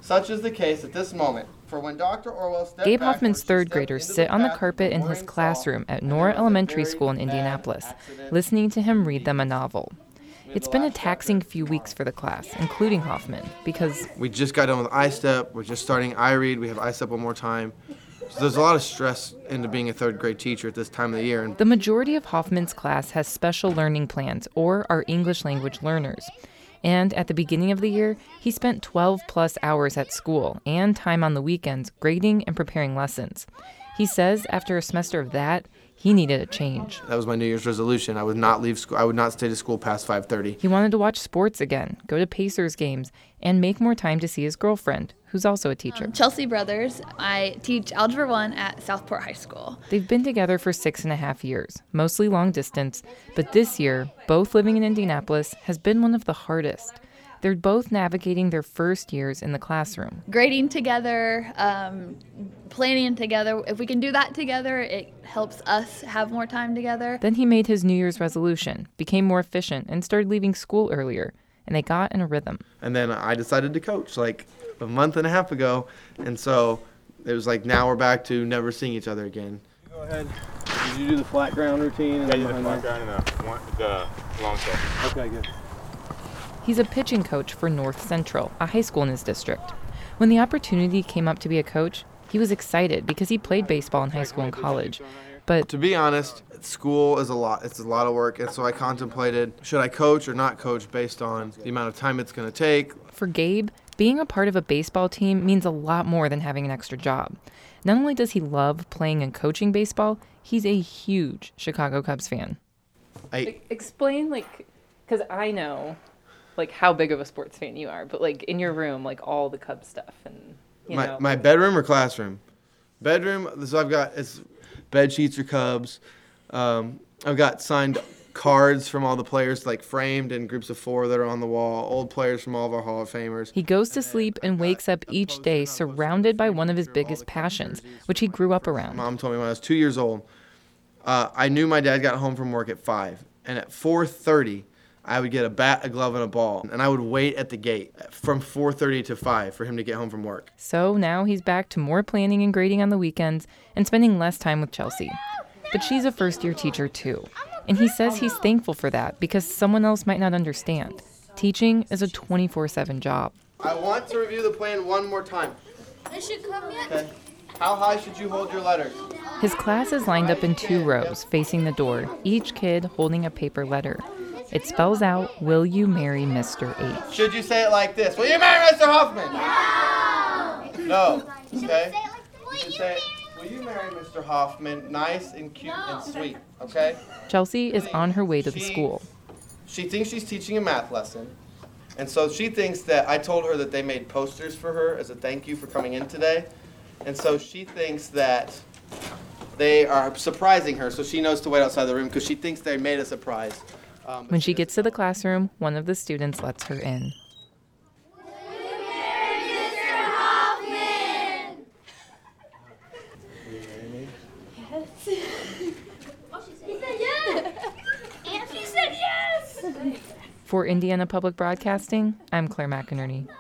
Such is the case at this moment. For when Dr. Orwell stepped Gabe back, Hoffman's third graders sit on the carpet in his classroom at Nora Elementary School in Indianapolis, listening to him read them a novel. It's been a taxing few weeks for the class, including Hoffman, because we just got done with I-STEP. We're just starting iRead. We have I-STEP one more time. So there's a lot of stress into being a third grade teacher at this time of the year. The majority of Hoffman's class has special learning plans or are English language learners. And at the beginning of the year, he spent 12 plus hours at school and time on the weekends grading and preparing lessons. He says after a semester of that, he needed a change. That was my New Year's resolution. I would not leave school. I would not stay to school past 5:30. He wanted to watch sports again, go to Pacers games, and make more time to see his girlfriend, who's also a teacher. Chelsea Brothers. I teach Algebra 1 at Southport High School. They've been together for 6.5 years, mostly long distance, but this year, both living in Indianapolis, has been one of the hardest. They're both navigating their first years in the classroom. Grading together, planning together. If we can do that together, it helps us have more time together. Then he made his New Year's resolution, became more efficient, and started leaving school earlier, and they got in a rhythm. And then I decided to coach like a month and a half ago, and so it was like now we're back to never seeing each other again. Go ahead. Did you do the flat ground routine? Yeah, you did the flat ground and the long throw. Okay, good. He's a pitching coach for North Central, a high school in his district. When the opportunity came up to be a coach, he was excited because he played baseball in high school and college. But to be honest, school is a lot. It's a lot of work, and so I contemplated, should I coach or not coach based on the amount of time it's going to take? For Gabe, being a part of a baseball team means a lot more than having an extra job. Not only does he love playing and coaching baseball, he's a huge Chicago Cubs fan. Explain, because I know, how big of a sports fan you are, but, in your room, all the Cubs stuff and, My bedroom or classroom? Bedroom, so I've got, it's bed sheets are Cubs. I've got signed cards from all the players, framed in groups of 4 that are on the wall, old players from all of our Hall of Famers. He goes to sleep and wakes up each day surrounded by one of his biggest passions, which he grew up around. Mom told me when I was 2 years old, I knew my dad got home from work at 5, and at 4:30, I would get a bat, a glove, and a ball, and I would wait at the gate from 4:30 to 5 for him to get home from work. So now he's back to more planning and grading on the weekends and spending less time with Chelsea. But she's a first-year teacher, too. And he says he's thankful for that because someone else might not understand. Teaching is a 24/7 job. I want to review the plan one more time. It should come yet? Okay. How high should you hold your letters? His class is lined up in 2 rows, facing the door, each kid holding a paper letter. It spells out, "Will you marry Mr. H?" Should you say it like this? Will you marry Mr. Hoffman? No! No. Okay. Will you marry Mr. Hoffman? Nice and cute and sweet, okay? Chelsea is on her way to the school. She thinks she's teaching a math lesson. And so she thinks that I told her that they made posters for her as a thank you for coming in today. And so she thinks that they are surprising her, so she knows to wait outside the room because she thinks they made a surprise. When she gets to the classroom, one of the students lets her in. For Indiana Public Broadcasting, I'm Claire McInerney.